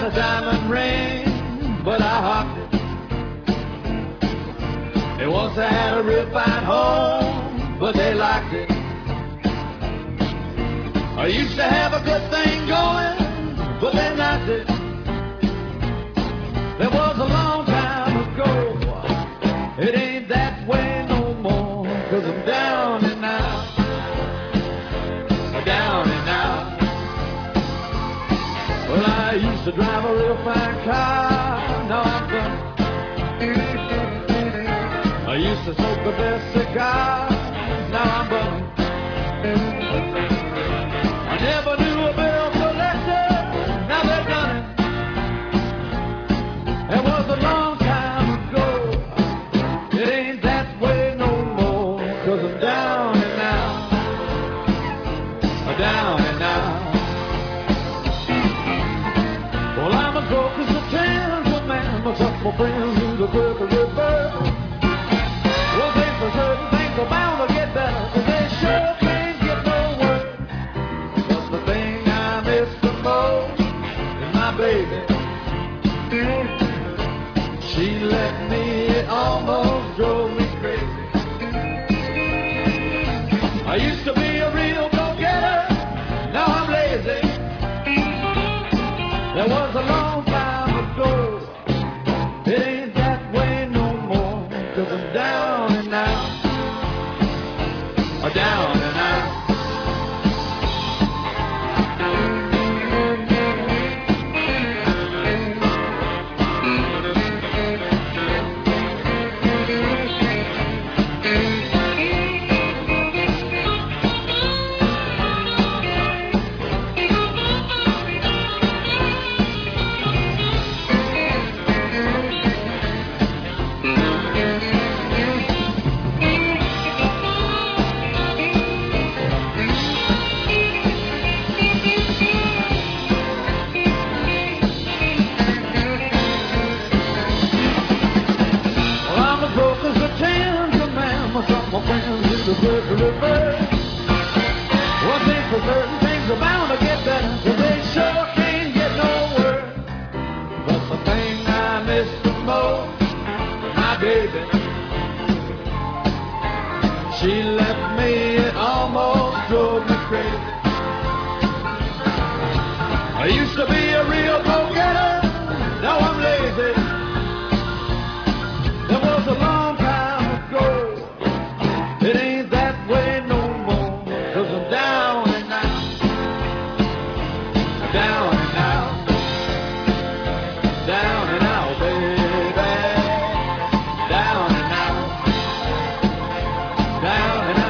a diamond ring, but I hocked it. And once I had a real fine home, but they liked it. I used to have a good thing going, but they knocked it. That was a long time ago. It ain't that way no more, 'cause I'm down and out. Down and out. Well, I used to drive a real fine car, now I'm done. I used to smoke the best cigar, now I'm bummed. I never knew a bill collector, now they're done it. It was a long time ago. It ain't that way no more, 'cause I'm down and out. Down and out. Well, I'm as broke as a gentleman. My couple friends who the Crooked River. One thing for certain, things are bound to get better, 'cause they sure can't get no worse. But the thing I miss the most is my baby. She left me, it almost drove me crazy. I used to be a real go-getter, now I'm lazy. That was a long time ago. It ain't that way no more, 'cause I'm down and out. Down and out. My friends in the Crooked River. One thing for certain, things are bound to get better, 'cause they sure can't get no worse. But the thing I miss the most, my baby. She left me, it almost drove me crazy. I used to be a real go-getter, now I'm lazy. There was a long time ago. It ain't that way no more, 'cause I'm down and out. Down and out. Down and out, baby. Down and out. Down and out.